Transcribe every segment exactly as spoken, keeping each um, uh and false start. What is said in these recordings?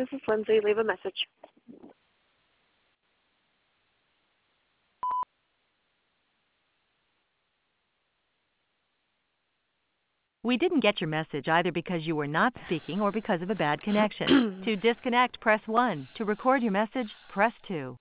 this is Lindsay. Leave a message. We didn't get your message either because you were not speaking or because of a bad connection. To disconnect, press one. To record your message, press two.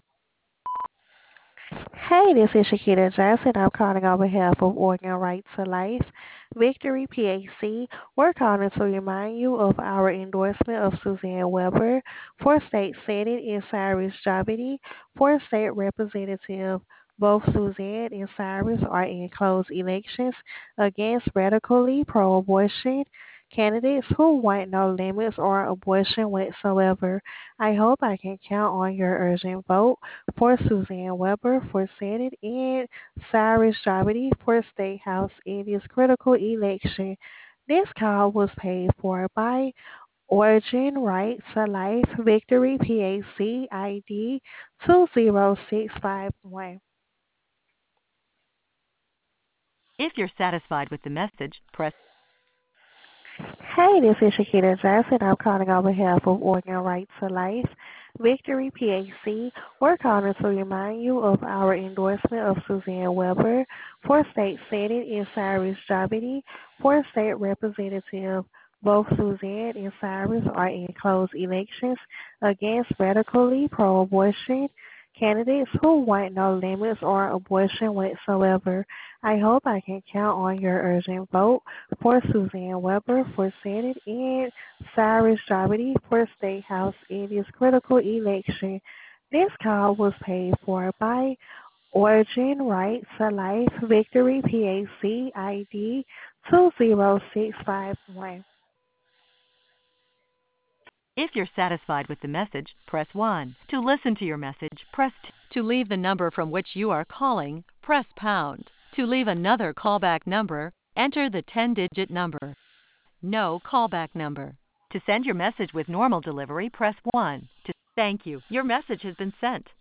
Hey, this is Shakita Johnson. I'm calling on behalf of Oregon Right to Life, Victory P A C. We're calling to remind you of our endorsement of Suzanne Weber for State Senate and Cyrus Jabity for State Representative. Both Suzanne and Cyrus are in close elections against radically pro-abortion candidates who want no limits on abortion whatsoever. I hope I can count on your urgent vote for Suzanne Weber for Senate and Cyrus Jabity for State House in this critical election. This call was paid for by Origin Right to Life Victory P A C I D two zero six five one. If you're satisfied with the message, press Hey, this is Shakita Johnson. I'm calling on behalf of Oregon Right to Life, Victory P A C. We're calling to remind you of our endorsement of Suzanne Weber for State Senate and Cyrus Jabity for State Representative. Both Suzanne and Cyrus are in close elections against radically pro-abortion candidates who want no limits on abortion whatsoever. I hope I can count on your urgent vote for Suzanne Weber for Senate and Cyrus Jabity for State House in this critical election. This call was paid for by Origin Right to Life Victory P A C I D two zero six five one. If you're satisfied with the message, press one. To listen to your message, press two. To leave the number from which you are calling, press pound. To leave another callback number, enter the ten-digit number. No callback number. To send your message with normal delivery, press one. To thank you. Your message has been sent.